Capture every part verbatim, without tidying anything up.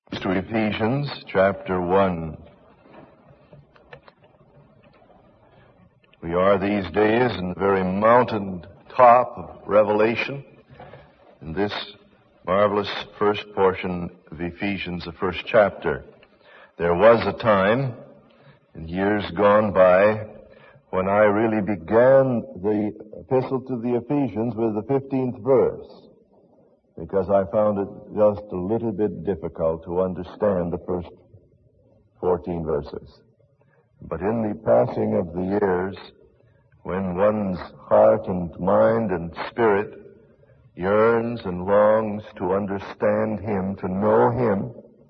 To Ephesians chapter one. We are these days in the very mountain top of Revelation, in this marvelous first portion of Ephesians, the first chapter. There was a time in years gone by when I really began the epistle to the Ephesians with the fifteenth verse, because I found it just a little bit difficult to understand the first fourteen verses. But in the passing of the years, when one's heart and mind and spirit yearns and longs to understand Him, to know Him,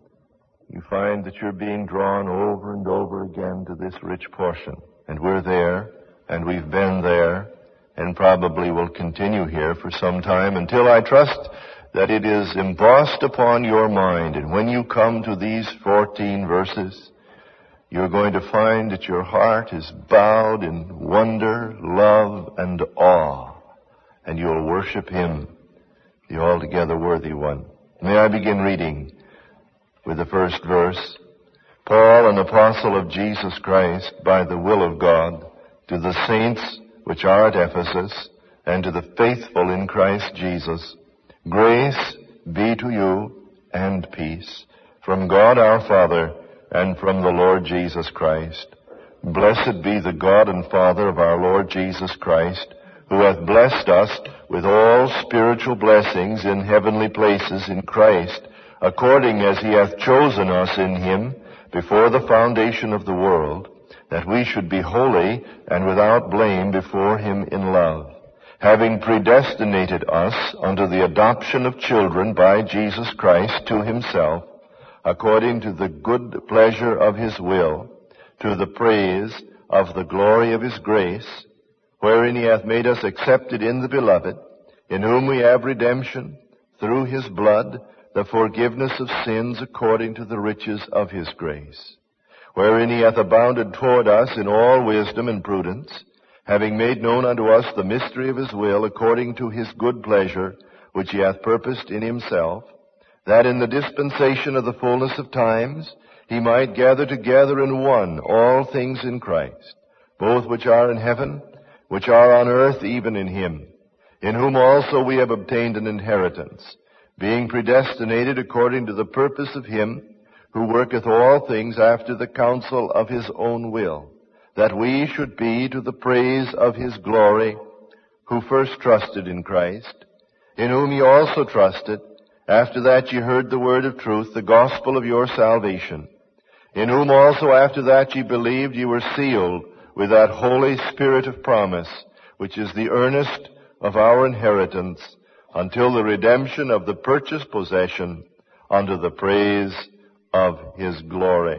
you find that you're being drawn over and over again to this rich portion. And we're there, and we've been there, and probably will continue here for some time until I trust that it is embossed upon your mind. And when you come to these fourteen verses, you're going to find that your heart is bowed in wonder, love, and awe. And you'll worship Him, the altogether worthy one. May I begin reading with the first verse. Paul, an apostle of Jesus Christ, by the will of God, to the saints which are at Ephesus, and to the faithful in Christ Jesus, grace be to you and peace from God our Father and from the Lord Jesus Christ. Blessed be the God and Father of our Lord Jesus Christ, who hath blessed us with all spiritual blessings in heavenly places in Christ, according as He hath chosen us in Him before the foundation of the world, that we should be holy and without blame before Him in love, having predestinated us unto the adoption of children by Jesus Christ to Himself, according to the good pleasure of His will, to the praise of the glory of His grace, wherein He hath made us accepted in the Beloved, in whom we have redemption, through His blood, the forgiveness of sins according to the riches of His grace, wherein He hath abounded toward us in all wisdom and prudence, having made known unto us the mystery of His will, according to His good pleasure, which He hath purposed in Himself, that in the dispensation of the fullness of times He might gather together in one all things in Christ, both which are in heaven, which are on earth, even in Him, in whom also we have obtained an inheritance, being predestinated according to the purpose of Him who worketh all things after the counsel of His own will, that we should be to the praise of His glory, who first trusted in Christ, in whom ye also trusted, after that ye heard the word of truth, the gospel of your salvation, in whom also after that ye believed, ye were sealed with that Holy Spirit of promise, which is the earnest of our inheritance, until the redemption of the purchased possession, unto the praise of His glory.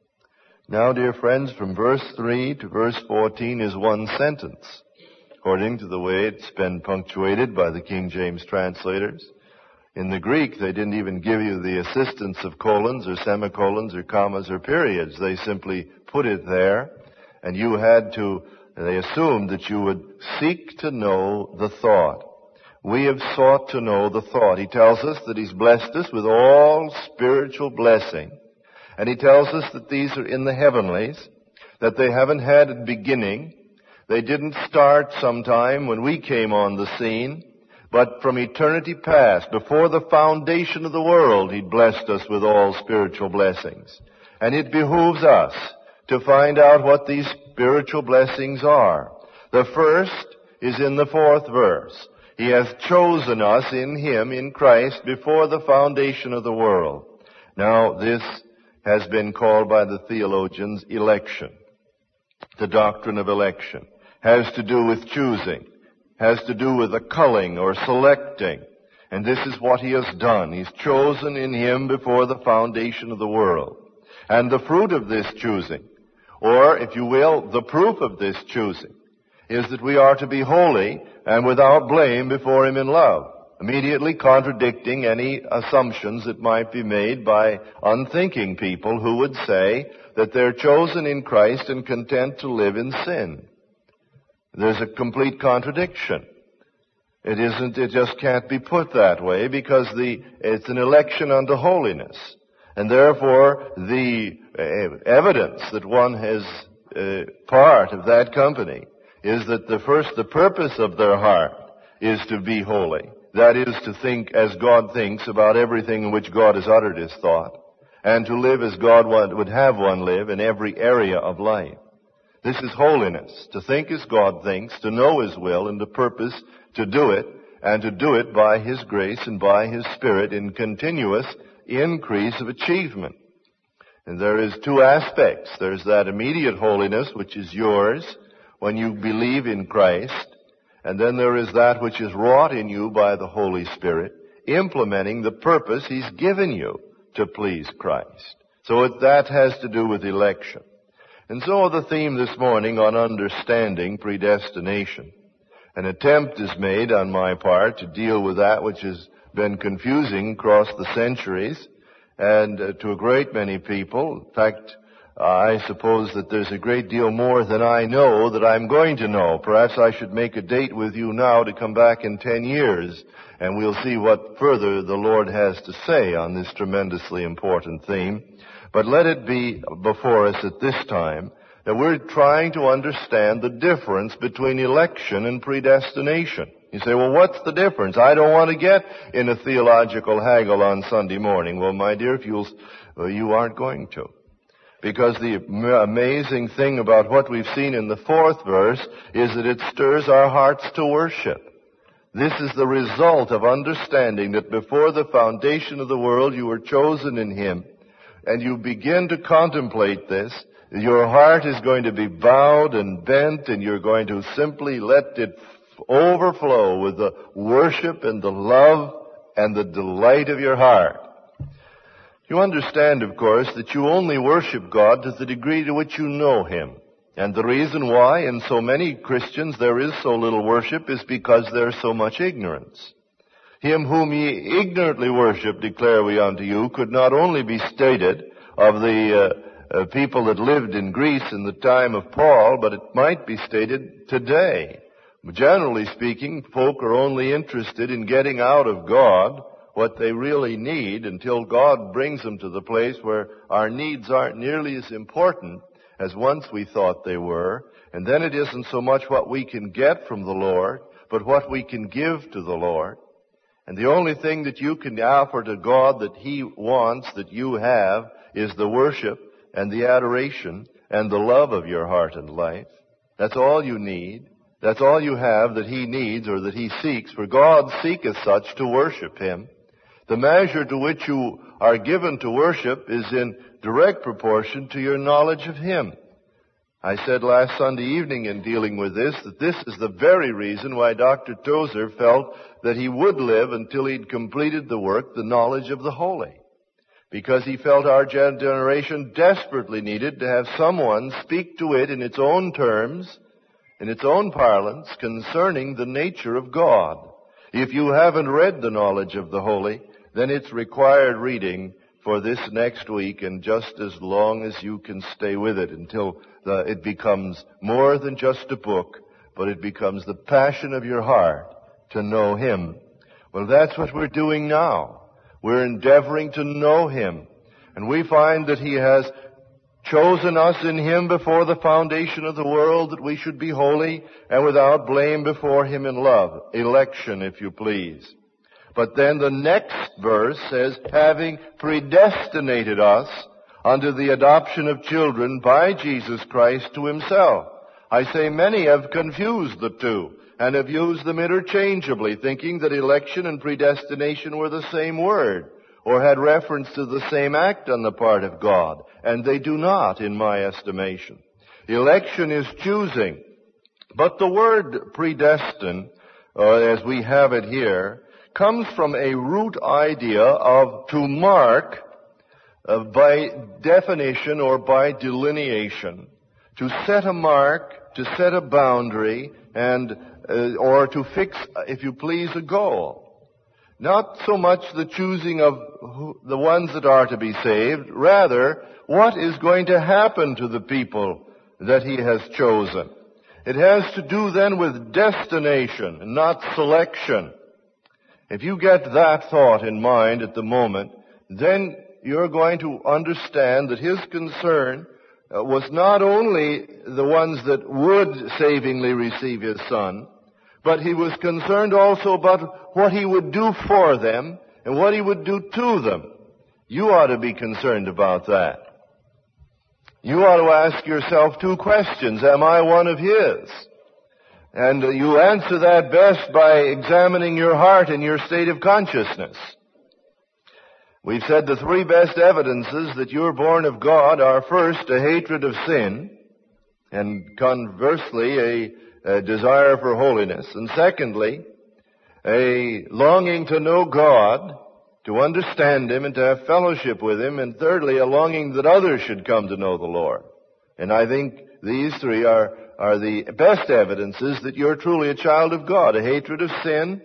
Now, dear friends, from verse three to verse fourteen is one sentence, according to the way it's been punctuated by the King James translators. In the Greek, they didn't even give you the assistance of colons or semicolons or commas or periods. They simply put it there, and you had to, they assumed that you would seek to know the thought. We have sought to know the thought. He tells us that He's blessed us with all spiritual blessing. And He tells us that these are in the heavenlies, that they haven't had a beginning. They didn't start sometime when we came on the scene, but from eternity past, before the foundation of the world, He blessed us with all spiritual blessings. And it behooves us to find out what these spiritual blessings are. The first is in the fourth verse. He has chosen us in Him, in Christ, before the foundation of the world. Now, this has been called by the theologians election. The doctrine of election has to do with choosing, has to do with a culling or selecting. And this is what He has done. He's chosen in Him before the foundation of the world. And the fruit of this choosing, or if you will, the proof of this choosing, is that we are to be holy and without blame before Him in love, immediately contradicting any assumptions that might be made by unthinking people who would say that they're chosen in Christ and content to live in sin. There's a complete contradiction. It isn't, it just can't be put that way because the, it's an election unto holiness. And therefore, the uh, evidence that one has uh, part of that company is that the first, the purpose of their heart is to be holy. That is, to think as God thinks about everything in which God has uttered His thought, and to live as God would have one live in every area of life. This is holiness, to think as God thinks, to know His will, and to purpose to do it, and to do it by His grace and by His Spirit in continuous increase of achievement. And there is two aspects. There's that immediate holiness, which is yours when you believe in Christ, and then there is that which is wrought in you by the Holy Spirit, implementing the purpose He's given you to please Christ. So it, that has to do with election. And so the theme this morning on understanding predestination. An attempt is made on my part to deal with that which has been confusing across the centuries and uh, to a great many people. In fact, uh, I suppose that there's a great deal more than I know that I'm going to know. Perhaps I should make a date with you now to come back in ten years, and we'll see what further the Lord has to say on this tremendously important theme. But let it be before us at this time that we're trying to understand the difference between election and predestination. You say, well, what's the difference? I don't want to get in a theological haggle on Sunday morning. Well, my dear, if you'll, well, you aren't going to. Because the amazing thing about what we've seen in the fourth verse is that it stirs our hearts to worship. This is the result of understanding that before the foundation of the world you were chosen in Him, and you begin to contemplate this, your heart is going to be bowed and bent, and you're going to simply let it overflow with the worship and the love and the delight of your heart. You understand, of course, that you only worship God to the degree to which you know Him. And the reason why in so many Christians there is so little worship is because there's so much ignorance. Him whom ye ignorantly worship, declare we unto you, could not only be stated of the uh, uh, people that lived in Greece in the time of Paul, but it might be stated today. Generally speaking, folk are only interested in getting out of God what they really need until God brings them to the place where our needs aren't nearly as important as once we thought they were. And then it isn't so much what we can get from the Lord, but what we can give to the Lord. And the only thing that you can offer to God that He wants that you have is the worship and the adoration and the love of your heart and life. That's all you need. That's all you have that He needs or that He seeks. For God seeketh such to worship Him. The measure to which you are given to worship is in direct proportion to your knowledge of Him. I said last Sunday evening in dealing with this that this is the very reason why Doctor Tozer felt that he would live until he'd completed the work, the knowledge of the holy. Because he felt our generation desperately needed to have someone speak to it in its own terms, in its own parlance, concerning the nature of God. If you haven't read the knowledge of the holy, then it's required reading for this next week and just as long as you can stay with it until the, it becomes more than just a book, but it becomes the passion of your heart to know Him. Well, that's what we're doing now. We're endeavoring to know Him. And we find that He has chosen us in Him before the foundation of the world that we should be holy and without blame before Him in love. Election, if you please. But then the next verse says, having predestinated us unto the adoption of children by Jesus Christ to Himself. I say many have confused the two and have used them interchangeably, thinking that election and predestination were the same word or had reference to the same act on the part of God. And they do not, in my estimation. Election is choosing. But the word predestined, uh, as we have it here, comes from a root idea of to mark uh, by definition or by delineation, to set a mark, to set a boundary, and uh, or to fix, if you please, a goal. Not so much the choosing of who, the ones that are to be saved, rather what is going to happen to the people that He has chosen. It has to do then with destination and not selection. If you get that thought in mind at the moment, then you're going to understand that his concern uh, was not only the ones that would savingly receive his Son, but he was concerned also about what he would do for them and what he would do to them. You ought to be concerned about that. You ought to ask yourself two questions. Am I one of his? And uh, you answer that best by examining your heart and your state of consciousness. We've said the three best evidences that you're born of God are, first, a hatred of sin, and conversely, a a desire for holiness. And secondly, a longing to know God, to understand him and to have fellowship with him. And thirdly, a longing that others should come to know the Lord. And I think these three are, are the best evidences that you're truly a child of God. A hatred of sin,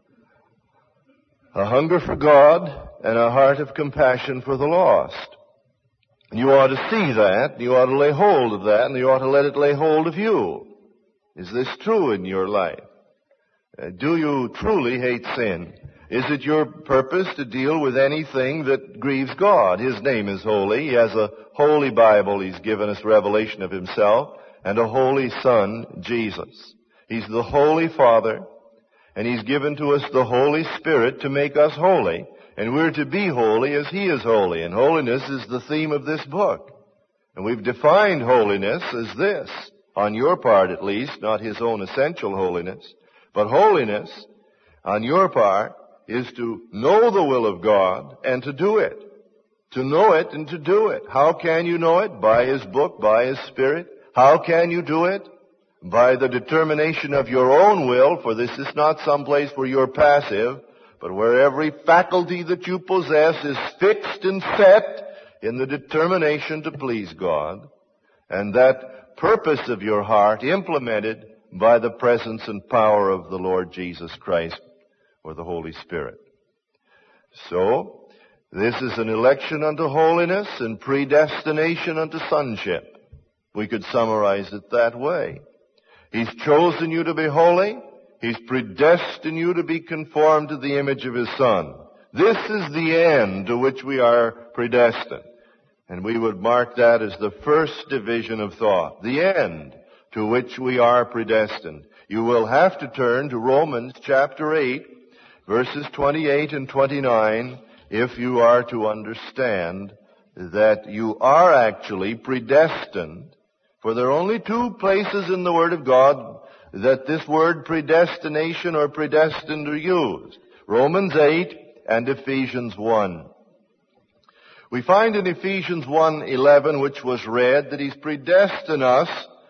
a hunger for God, and a heart of compassion for the lost. And you ought to see that, you ought to lay hold of that, and you ought to let it lay hold of you. Is this true in your life? Uh, do you truly hate sin? Is it your purpose to deal with anything that grieves God? His name is holy. He has a holy Bible. He's given us revelation of himself, and a holy Son, Jesus. He's the Holy Father, and he's given to us the Holy Spirit to make us holy, and we're to be holy as he is holy. And holiness is the theme of this book. And we've defined holiness as this. On your part at least, not his own essential holiness, but holiness on your part is to know the will of God and to do it. To know it and to do it. How can you know it? By his book, by his Spirit. How can you do it? By the determination of your own will, for this is not some place where you're passive, but where every faculty that you possess is fixed and set in the determination to please God. And that purpose of your heart implemented by the presence and power of the Lord Jesus Christ or the Holy Spirit. So, this is an election unto holiness and predestination unto sonship. We could summarize it that way. He's chosen you to be holy. He's predestined you to be conformed to the image of his Son. This is the end to which we are predestined. And we would mark that as the first division of thought, the end to which we are predestined. You will have to turn to Romans chapter eight, verses twenty-eight and twenty-nine, if you are to understand that you are actually predestined. For there are only two places in the Word of God that this word predestination or predestined are used. Romans eight and Ephesians one. We find in Ephesians one eleven, which was read, that he's predestined us,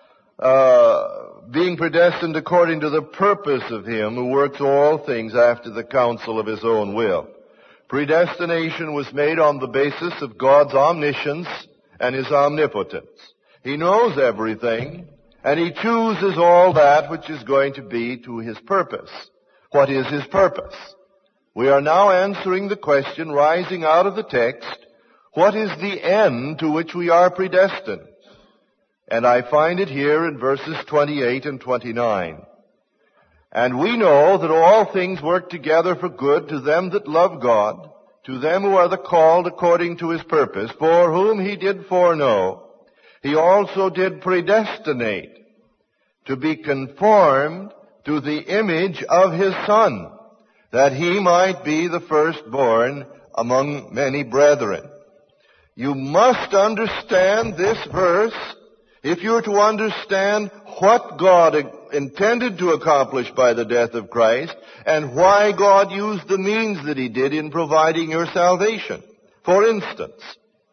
uh, being predestined according to the purpose of him who works all things after the counsel of his own will. Predestination was made on the basis of God's omniscience and his omnipotence. He knows everything, and he chooses all that which is going to be to his purpose. What is his purpose? We are now answering the question rising out of the text, what is the end to which we are predestined? And I find it here in verses twenty-eight and twenty-nine. And we know that all things work together for good to them that love God, to them who are the called according to his purpose, for whom he did foreknow, he also did predestinate to be conformed to the image of his Son, that he might be the firstborn among many brethren. You must understand this verse if you're to understand what God intended to accomplish by the death of Christ and why God used the means that he did in providing your salvation. For instance,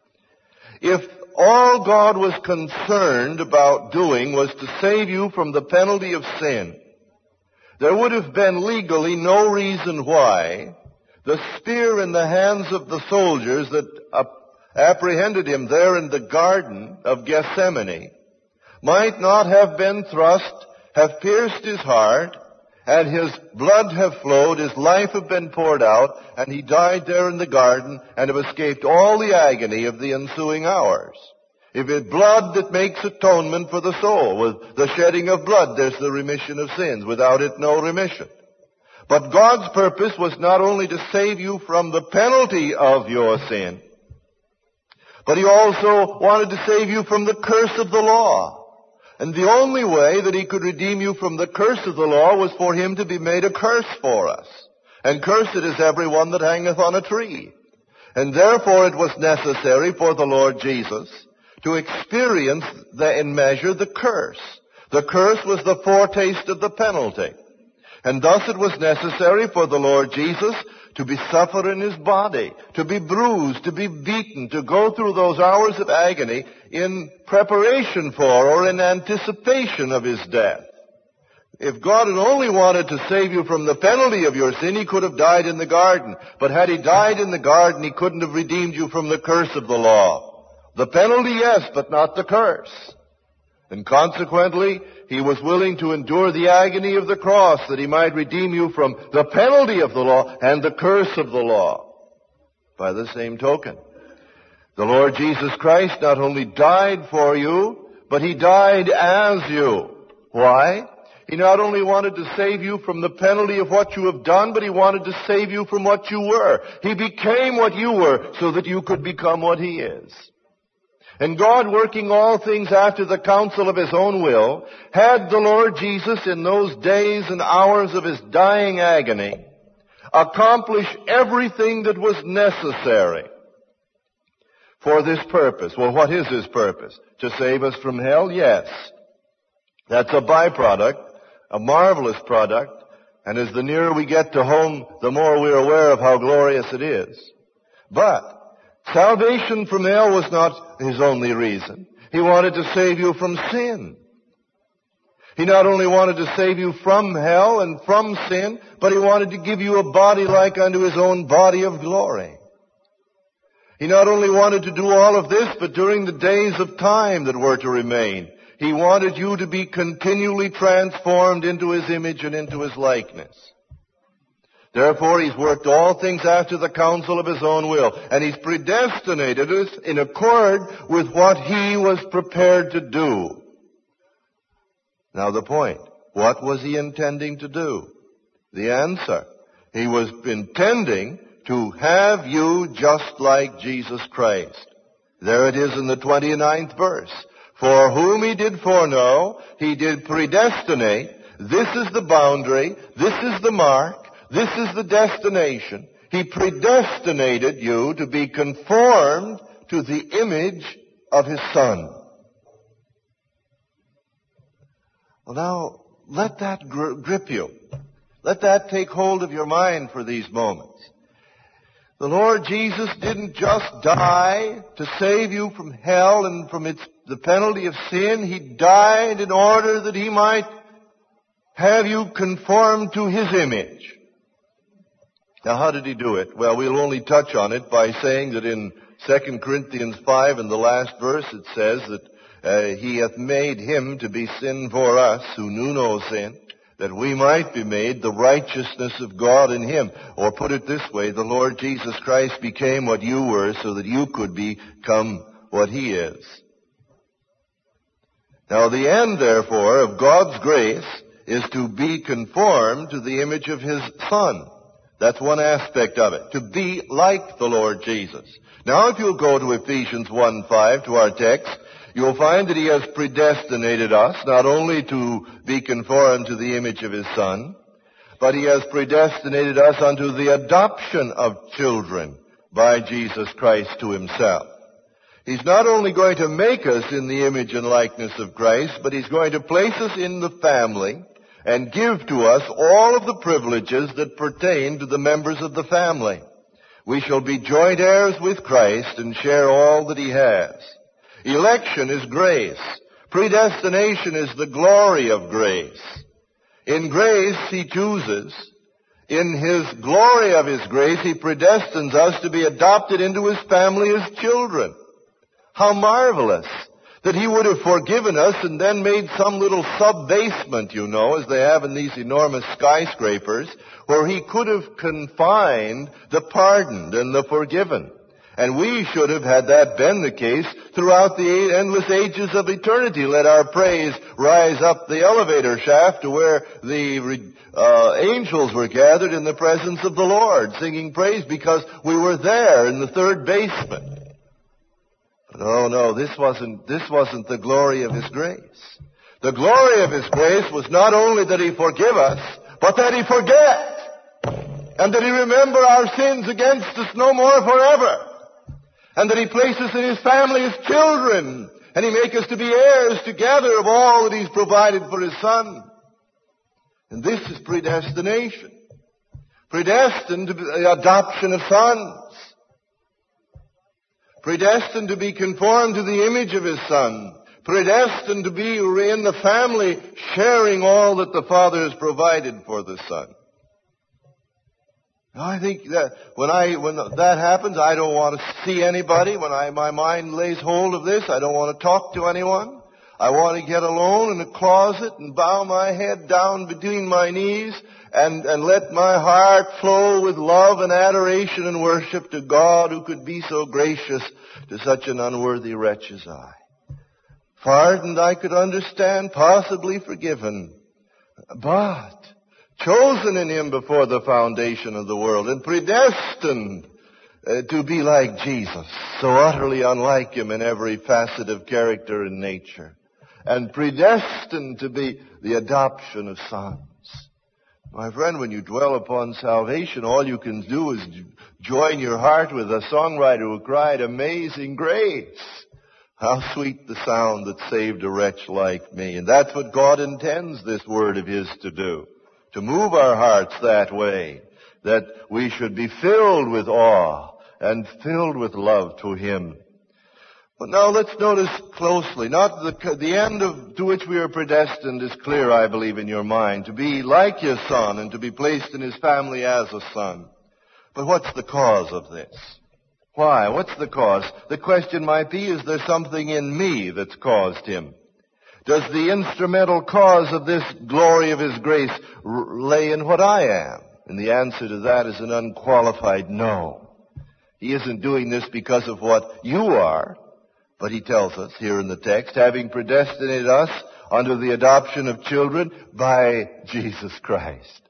if all God was concerned about doing was to save you from the penalty of sin, there would have been legally no reason why the spear in the hands of the soldiers that apprehended him there in the Garden of Gethsemane might not have been thrust, have pierced his heart, and his blood have flowed, his life have been poured out, and he died there in the garden and have escaped all the agony of the ensuing hours. If it's blood that makes atonement for the soul, with the shedding of blood, there's the remission of sins. Without it, no remission. But God's purpose was not only to save you from the penalty of your sin, But he also wanted to save you from the curse of the law. And the only way that he could redeem you from the curse of the law was for him to be made a curse for us. And cursed is every one that hangeth on a tree. And therefore it was necessary for the Lord Jesus to experience the, in measure the curse. The curse was the foretaste of the penalty. And thus it was necessary for the Lord Jesus to be suffered in his body, to be bruised, to be beaten, to go through those hours of agony in preparation for or in anticipation of his death. If God had only wanted to save you from the penalty of your sin, he could have died in the garden. But had he died in the garden, he couldn't have redeemed you from the curse of the law. The penalty, yes, but not the curse. And consequently, he was willing to endure the agony of the cross that he might redeem you from the penalty of the law and the curse of the law. By the same token, the Lord Jesus Christ not only died for you, but he died as you. Why? He not only wanted to save you from the penalty of what you have done, but he wanted to save you from what you were. He became what you were so that you could become what he is. And God, working all things after the counsel of his own will, had the Lord Jesus in those days and hours of his dying agony accomplish everything that was necessary for this purpose. Well, what is his purpose? To save us from hell? Yes. That's a byproduct, a marvelous product, and as the nearer we get to home, the more we're aware of how glorious it is. But salvation from hell was not his only reason. He wanted to save you from sin. He not only wanted to save you from hell and from sin, but he wanted to give you a body like unto his own body of glory. He not only wanted to do all of this, but during the days of time that were to remain, he wanted you to be continually transformed into his image and into his likeness. Therefore, he's worked all things after the counsel of his own will, and he's predestinated us in accord with what he was prepared to do. Now the point, what was he intending to do? The answer, he was intending to have you just like Jesus Christ. There it is in the twenty-ninth verse. For whom he did foreknow, he did predestinate. This is the boundary, this is the mark, this is the destination. He predestinated you to be conformed to the image of his Son. Well, now, let that gri- grip you. Let that take hold of your mind for these moments. The Lord Jesus didn't just die to save you from hell and from its, the penalty of sin. He died in order that he might have you conform to his image. Now, how did he do it? Well, we'll only touch on it by saying that in Second Corinthians five, in the last verse, it says that uh, he hath made him to be sin for us who knew no sin, that we might be made the righteousness of God in him. Or put it this way, the Lord Jesus Christ became what you were so that you could become what he is. Now, the end, therefore, of God's grace is to be conformed to the image of his Son. That's one aspect of it, to be like the Lord Jesus. Now, if you'll go to Ephesians one five, to our text, you'll find that he has predestinated us not only to be conformed to the image of his Son, but he has predestinated us unto the adoption of children by Jesus Christ to himself. He's not only going to make us in the image and likeness of Christ, but he's going to place us in the family and give to us all of the privileges that pertain to the members of the family. We shall be joint heirs with Christ and share all that he has. Election is grace. Predestination is the glory of grace. In grace, he chooses. In his glory of his grace, he predestines us to be adopted into his family as children. How marvelous that he would have forgiven us and then made some little sub-basement, you know, as they have in these enormous skyscrapers, where he could have confined the pardoned and the forgiven. And we should have, had that been the case, throughout the endless ages of eternity, let our praise rise up the elevator shaft to where the uh, angels were gathered in the presence of the Lord, singing praise because we were there in the third basement. No, no, this wasn't, this wasn't the glory of His grace. The glory of His grace was not only that He forgive us, but that He forget. And that He remember our sins against us no more forever. And that He place us in His family as children. And He make us to be heirs together of all that He's provided for His Son. And this is predestination. Predestined to the adoption of sons. Predestined to be conformed to the image of His Son. Predestined to be in the family, sharing all that the Father has provided for the Son. I think that when I when that happens, I don't want to see anybody. When I my mind lays hold of this, I don't want to talk to anyone. I want to get alone in a closet and bow my head down between my knees and, and let my heart flow with love and adoration and worship to God who could be so gracious to such an unworthy wretch as I. Pardoned, I could understand, possibly forgiven, but chosen in Him before the foundation of the world and predestined uh, to be like Jesus, so utterly unlike Him in every facet of character and nature, and predestined to be the adoption of sons. My friend, when you dwell upon salvation, all you can do is join your heart with a songwriter who cried, "Amazing grace! How sweet the sound that saved a wretch like me." And that's what God intends this word of His to do. To move our hearts that way, that we should be filled with awe and filled with love to Him. But now let's notice closely, not the, the end of, to which we are predestined is clear, I believe, in your mind, to be like His Son and to be placed in His family as a son. But what's the cause of this? Why? What's the cause? The question might be, is there something in me that's caused Him? Does the instrumental cause of this glory of His grace r- lay in what I am? And the answer to that is an unqualified no. He isn't doing this because of what you are, but He tells us here in the text, having predestinated us unto the adoption of children by Jesus Christ.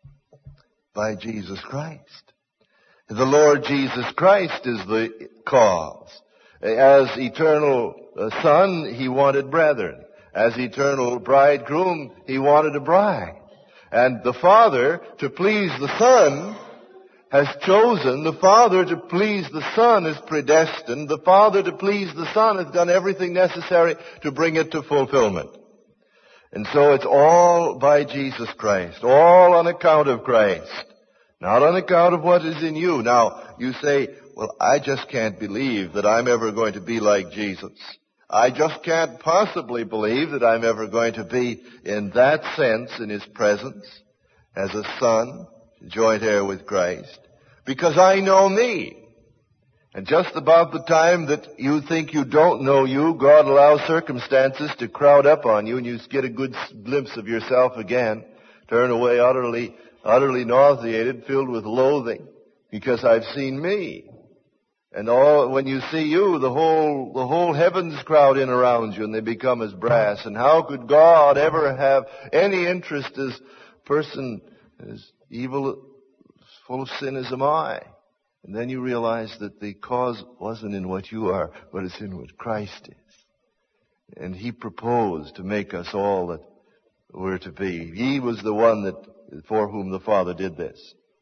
By Jesus Christ. The Lord Jesus Christ is the cause. As eternal Son, He wanted brethren. As eternal bridegroom, He wanted a bride. And the Father, to please the Son, has chosen. The Father, to please the Son, is predestined. The Father, to please the Son, has done everything necessary to bring it to fulfillment. And so it's all by Jesus Christ. All on account of Christ. Not on account of what is in you. Now, you say, well, I just can't believe that I'm ever going to be like Jesus. I just can't possibly believe that I'm ever going to be in that sense in His presence as a son, joint heir with Christ, because I know me. And just about the time that you think you don't know you, God allows circumstances to crowd up on you and you get a good glimpse of yourself again, turn away utterly, utterly nauseated, filled with loathing, because I've seen me. And all, when you see you, the whole, the whole heavens crowd in around you and they become as brass. And how could God ever have any interest as a person as evil, full of sin as am I? And then you realize that the cause wasn't in what you are, but it's in what Christ is. And He proposed to make us all that we're to be. He was the one that, for whom the Father did this.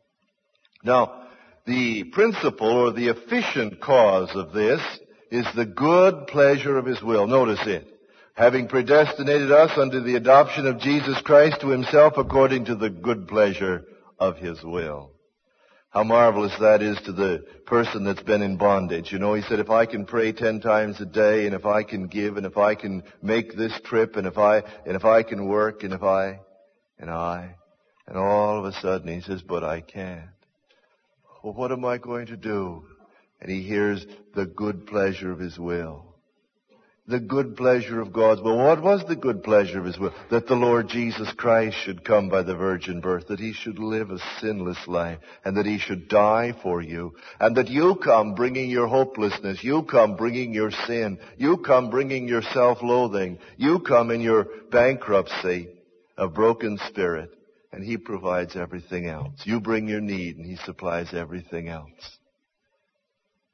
Now, the principal or the efficient cause of this is the good pleasure of His will. Notice it. Having predestinated us unto the adoption of Jesus Christ to Himself according to the good pleasure of His will. How marvelous that is to the person that's been in bondage. You know, he said, if I can pray ten times a day, and if I can give, and if I can make this trip, and if I, and if I can work, and if I, and I, and all of a sudden he says, but I can't. Well, what am I going to do? And he hears the good pleasure of His will. The good pleasure of God's will. What was the good pleasure of His will? That the Lord Jesus Christ should come by the virgin birth, that He should live a sinless life, and that He should die for you, and that you come bringing your hopelessness, you come bringing your sin, you come bringing your self-loathing, you come in your bankruptcy, a broken spirit, and He provides everything else. You bring your need, and He supplies everything else.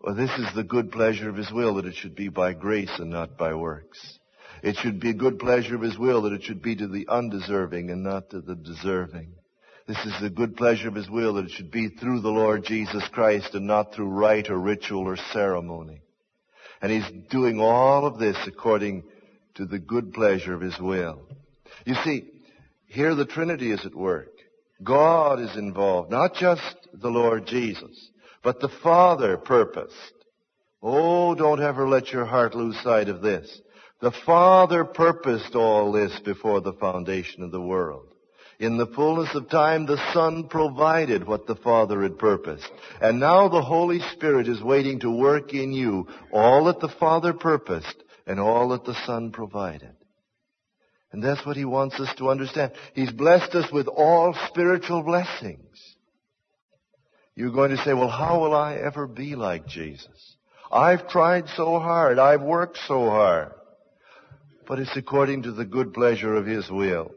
Well, this is the good pleasure of His will, that it should be by grace and not by works. It should be a good pleasure of His will that it should be to the undeserving and not to the deserving. This is the good pleasure of His will that it should be through the Lord Jesus Christ and not through rite or ritual or ceremony. And He's doing all of this according to the good pleasure of His will. You see, here the Trinity is at work. God is involved, not just the Lord Jesus, but the Father purposed. Oh, don't ever let your heart lose sight of this. The Father purposed all this before the foundation of the world. In the fullness of time, the Son provided what the Father had purposed. And now the Holy Spirit is waiting to work in you all that the Father purposed and all that the Son provided. And that's what He wants us to understand. He's blessed us with all spiritual blessings. You're going to say, well, how will I ever be like Jesus? I've tried so hard. I've worked so hard. But it's according to the good pleasure of His will.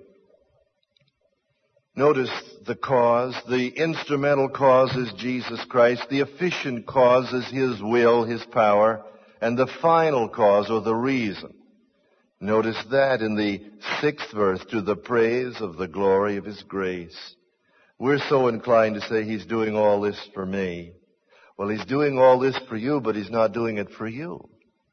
Notice the cause. The instrumental cause is Jesus Christ. The efficient cause is His will, His power. And the final cause, or the reason. Notice that in the sixth verse, to the praise of the glory of His grace. We're so inclined to say He's doing all this for me. Well, He's doing all this for you, but He's not doing it for you.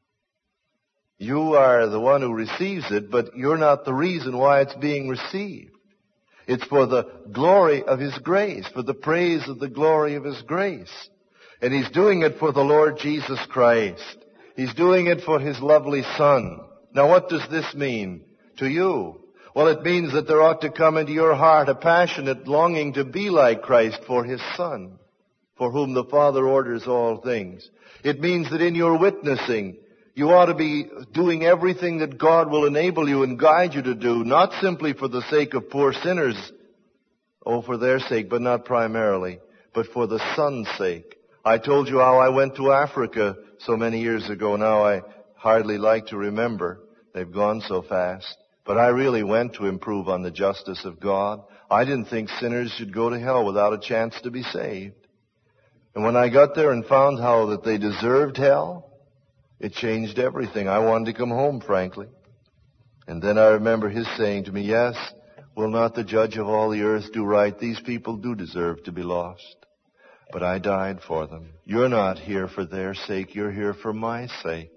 You are the one who receives it, but you're not the reason why it's being received. It's for the glory of His grace, for the praise of the glory of His grace. And He's doing it for the Lord Jesus Christ. He's doing it for His lovely Son. Now, what does this mean to you? Well, it means that there ought to come into your heart a passionate longing to be like Christ for His Son, for whom the Father orders all things. It means that in your witnessing, you ought to be doing everything that God will enable you and guide you to do, not simply for the sake of poor sinners, oh, for their sake, but not primarily, but for the Son's sake. I told you how I went to Africa so many years ago. Now I hardly like to remember. They've gone so fast. But I really went to improve on the justice of God. I didn't think sinners should go to hell without a chance to be saved. And when I got there and found how that they deserved hell, it changed everything. I wanted to come home, frankly. And then I remember His saying to me, yes, will not the judge of all the earth do right? These people do deserve to be lost. But I died for them. You're not here for their sake. You're here for my sake.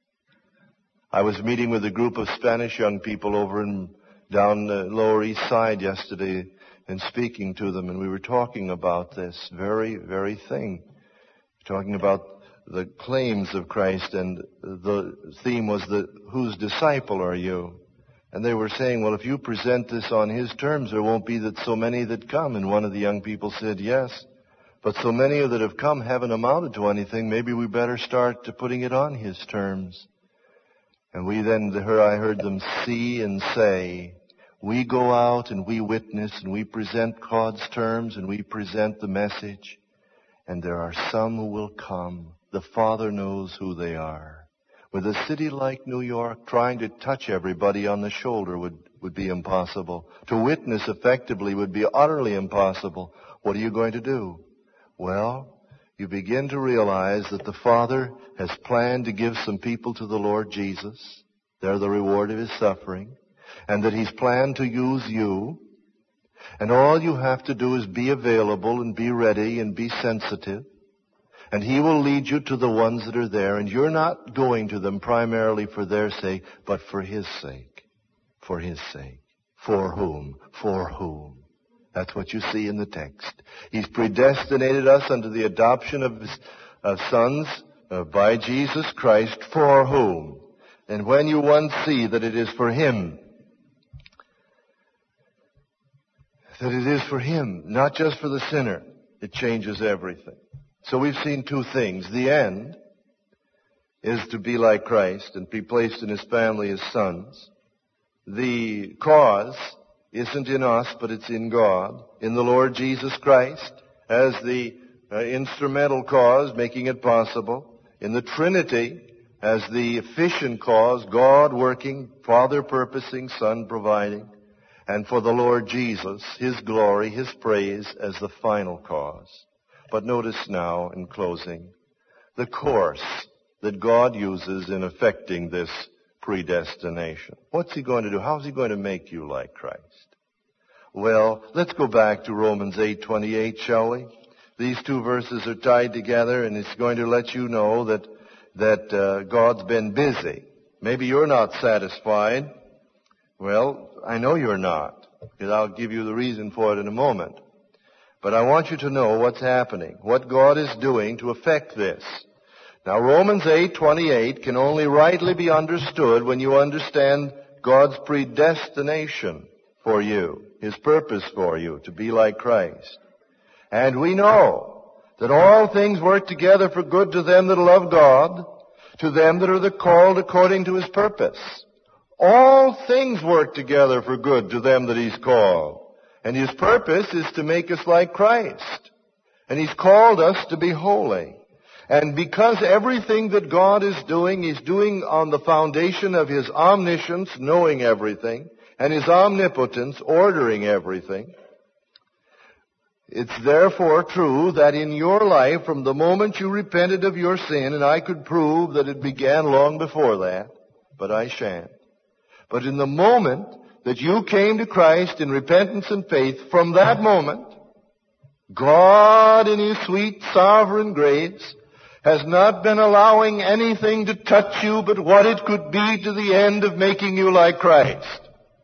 I was meeting with a group of Spanish young people over in down the Lower East Side yesterday and speaking to them, and we were talking about this very, very thing. Talking about the claims of Christ, and the theme was the whose disciple are you? And they were saying, well, if you present this on His terms, there won't be that so many that come. And one of the young people said, yes, but so many that have come haven't amounted to anything. Maybe we better start to putting it on His terms. And we then, I heard them see and say, we go out and we witness and we present God's terms and we present the message. And there are some who will come. The Father knows who they are. With a city like New York, trying to touch everybody on the shoulder would, would be impossible. To witness effectively would be utterly impossible. What are you going to do? Well, you begin to realize that the Father has planned to give some people to the Lord Jesus. They're the reward of His suffering. And that He's planned to use you. And all you have to do is be available and be ready and be sensitive. And He will lead you to the ones that are there. And you're not going to them primarily for their sake, but for His sake. For His sake. For whom? For whom? That's what you see in the text. He's predestinated us unto the adoption of His uh, sons uh, by Jesus Christ. For whom? And when you once see that it is for Him, that it is for Him, not just for the sinner, it changes everything. So we've seen two things. The end is to be like Christ and be placed in His family as sons. The cause isn't in us, but it's in God, in the Lord Jesus Christ, as the uh, instrumental cause, making it possible. In the Trinity, as the efficient cause, God working, Father purposing, Son providing. And for the Lord Jesus, His glory, His praise as the final cause. But notice now, in closing, the course that God uses in effecting this predestination. What's He going to do? How's He going to make you like Christ? Well, let's go back to Romans eight twenty-eight, shall we? These two verses are tied together, and it's going to let you know that that uh, God's been busy. Maybe you're not satisfied. Well, I know you're not, because I'll give you the reason for it in a moment. But I want you to know what's happening, what God is doing to effect this. Now, Romans eight twenty-eight can only rightly be understood when you understand God's predestination for you, His purpose for you to be like Christ. And we know that all things work together for good to them that love God, to them that are the called according to His purpose. All things work together for good to them that He's called. And His purpose is to make us like Christ. And He's called us to be holy. And because everything that God is doing, He's doing on the foundation of His omniscience, knowing everything, and His omnipotence, ordering everything, it's therefore true that in your life, from the moment you repented of your sin, and I could prove that it began long before that, but I shan't. But in the moment that you came to Christ in repentance and faith, from that moment, God in His sweet sovereign grace has not been allowing anything to touch you but what it could be to the end of making you like Christ.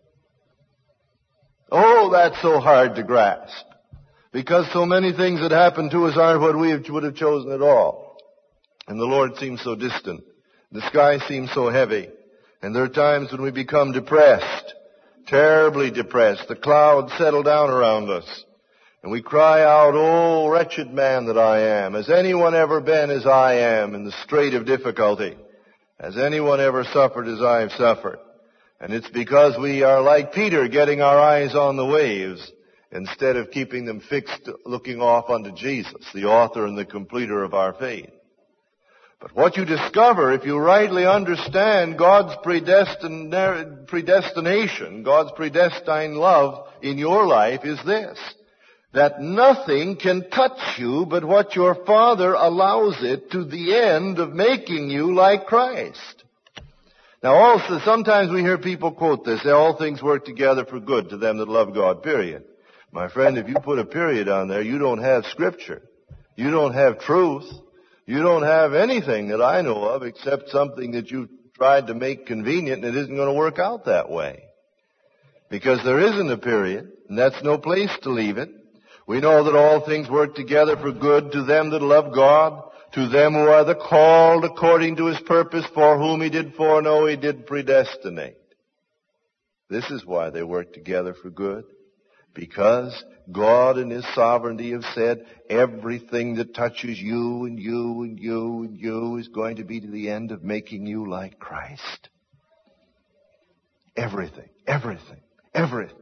Oh, that's so hard to grasp. Because so many things that happen to us aren't what we would have chosen at all. And the Lord seems so distant. The sky seems so heavy. And there are times when we become depressed, terribly depressed. The clouds settle down around us. And we cry out, "Oh, wretched man that I am. Has anyone ever been as I am in the strait of difficulty? Has anyone ever suffered as I have suffered?" And it's because we are like Peter, getting our eyes on the waves instead of keeping them fixed, looking off unto Jesus, the author and the completer of our faith. But what you discover, if you rightly understand God's predestin- predestination, God's predestined love in your life, is this: that nothing can touch you but what your Father allows it to the end of making you like Christ. Now also, sometimes we hear people quote this: all things work together for good to them that love God, period. My friend, if you put a period on there, you don't have Scripture. You don't have truth. You don't have anything that I know of except something that you've tried to make convenient, and it isn't going to work out that way. Because there isn't a period, and that's no place to leave it. We know that all things work together for good to them that love God, to them who are the called according to His purpose, for whom He did foreknow, He did predestinate. This is why they work together for good. Because God in His sovereignty have said, everything that touches you and you and you and you is going to be to the end of making you like Christ. Everything, everything, everything.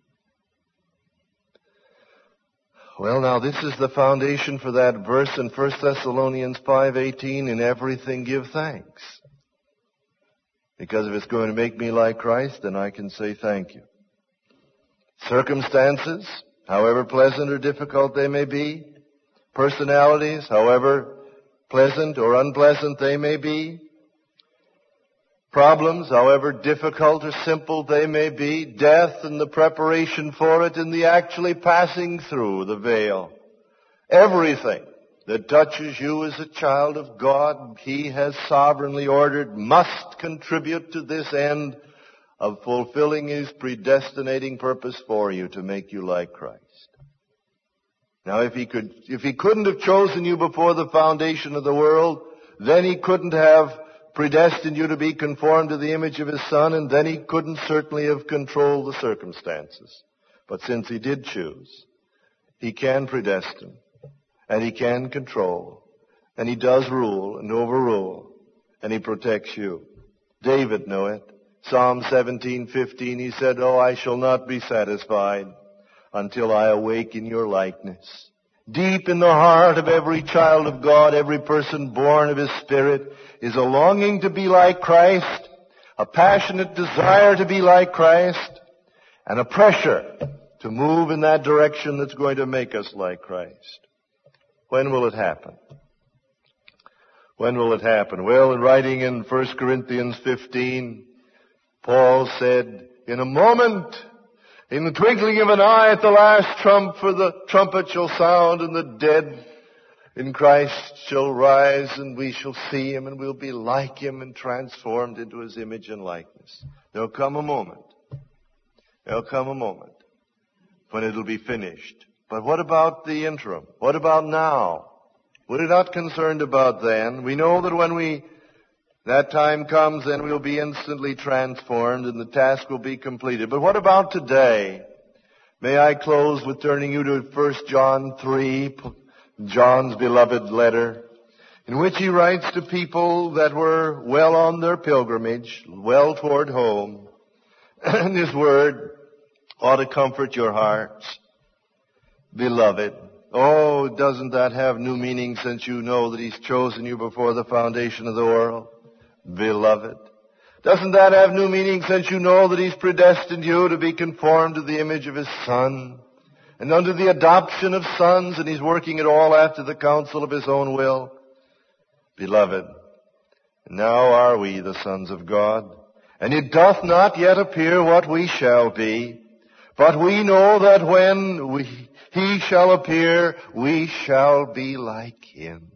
Well, now this is the foundation for that verse in First Thessalonians five eighteen, in everything give thanks. Because if it's going to make me like Christ, then I can say thank you. Circumstances, however pleasant or difficult they may be, personalities, however pleasant or unpleasant they may be, problems, however difficult or simple they may be, death and the preparation for it and the actually passing through the veil. Everything that touches you as a child of God, He has sovereignly ordered, must contribute to this end of fulfilling His predestinating purpose for you to make you like Christ. Now, if He could, if He couldn't have chosen you before the foundation of the world, then He couldn't have predestined you to be conformed to the image of His Son, and then He couldn't certainly have controlled the circumstances. But since He did choose, He can predestine, and He can control, and He does rule and overrule, and He protects you. David knew it. Psalm seventeen fifteen, he said, "Oh, I shall not be satisfied until I awake in your likeness." Deep in the heart of every child of God, every person born of His Spirit, is a longing to be like Christ, a passionate desire to be like Christ, and a pressure to move in that direction that's going to make us like Christ. When will it happen? When will it happen? Well, in writing in First Corinthians fifteen, Paul said, in a moment, in the twinkling of an eye at the last trump, for the trumpet shall sound, and the dead in Christ shall rise, and we shall see Him, and we'll be like Him and transformed into His image and likeness. There'll come a moment. There'll come a moment when it'll be finished. But what about the interim? What about now? We're not concerned about then. We know that when we that time comes, then we'll be instantly transformed and the task will be completed. But what about today? May I close with turning you to First John three, John's beloved letter, in which he writes to people that were well on their pilgrimage, well toward home. And his word ought to comfort your hearts. Beloved. Oh, doesn't that have new meaning since you know that He's chosen you before the foundation of the world? Beloved. Doesn't that have new meaning since you know that He's predestined you to be conformed to the image of His Son and unto the adoption of sons, and He's working it all after the counsel of His own will? Beloved, now are we the sons of God, and it doth not yet appear what we shall be, but we know that when we, He shall appear, we shall be like Him.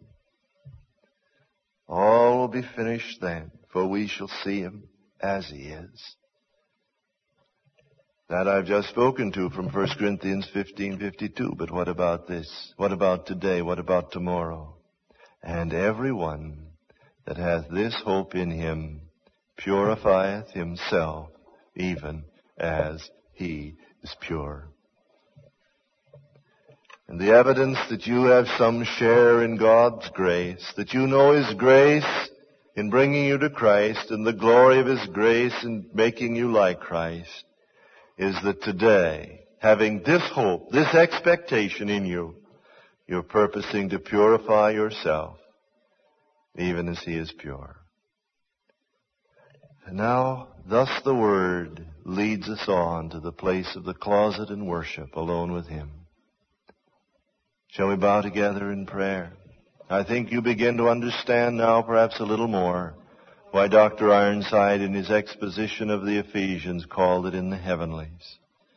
All will be finished then, for we shall see Him as He is. That I've just spoken to from First Corinthians fifteen fifty-two. But what about this? What about today? What about tomorrow? And everyone that hath this hope in Him purifieth himself, even as He is pure. And the evidence that you have some share in God's grace, that you know His grace in bringing you to Christ and the glory of His grace in making you like Christ, is that today, having this hope, this expectation in you, you're purposing to purify yourself, even as He is pure. And now, thus the Word leads us on to the place of the closet and worship alone with Him. Shall we bow together in prayer? I think you begin to understand now perhaps a little more why Doctor Ironside in his exposition of the Ephesians called it in the heavenlies.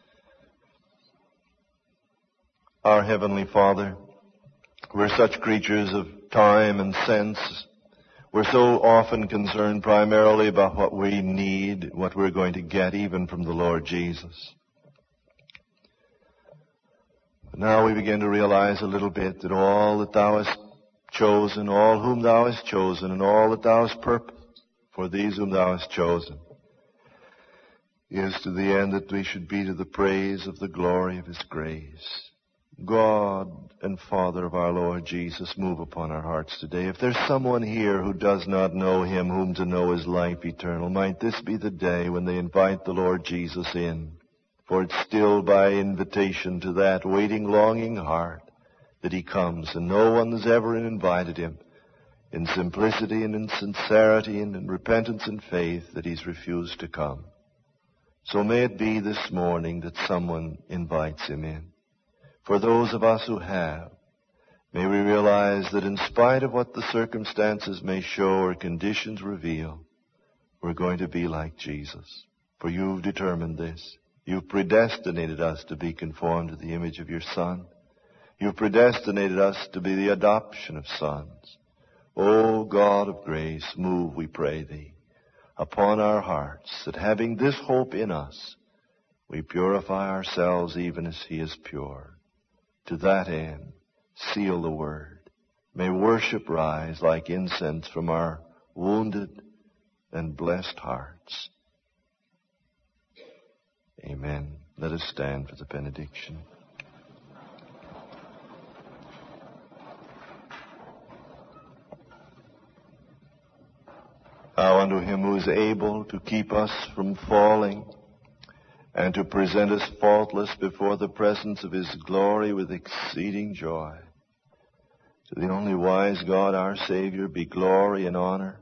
Our Heavenly Father, we're such creatures of time and sense. We're so often concerned primarily about what we need, what we're going to get even from the Lord Jesus. But now we begin to realize a little bit that all that Thou hast chosen, all whom Thou hast chosen, and all that Thou hast purposed for these whom Thou hast chosen, is to the end that we should be to the praise of the glory of His grace. God and Father of our Lord Jesus, move upon our hearts today. If there's someone here who does not know Him whom to know is life eternal, might this be the day when they invite the Lord Jesus in. For it's still by invitation to that waiting, longing heart that He comes, and no one has ever invited Him in simplicity and in sincerity and in repentance and faith that He's refused to come. So may it be this morning that someone invites Him in. For those of us who have, may we realize that in spite of what the circumstances may show or conditions reveal, we're going to be like Jesus. For You've determined this. You've predestinated us to be conformed to the image of Your Son. You've predestinated us to be the adoption of sons. O God of grace, move, we pray Thee, upon our hearts, that having this hope in us, we purify ourselves even as He is pure. To that end, seal the Word. May worship rise like incense from our wounded and blessed hearts. Amen. Let us stand for the benediction. Now unto Him who is able to keep us from falling and to present us faultless before the presence of His glory with exceeding joy. To the only wise God, our Savior, be glory and honor,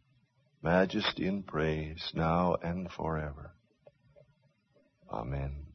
majesty and praise, now and forever. Amen.